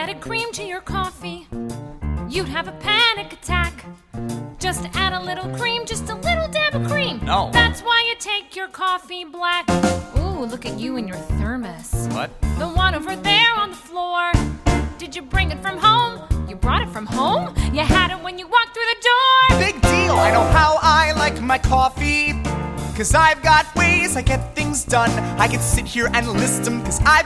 added cream to your coffee, you'd have a panic attack. Just add a little cream, just a little dab of cream. No. That's why you take your coffee black. Ooh, look at you and your thermos. What? The one over there on the floor. Did you bring it from home? You brought it from home? You had it when you walked through the door. Big deal! I know how I like my coffee, 'cause I've got ways I get things done. I can sit here and list them, 'cause I've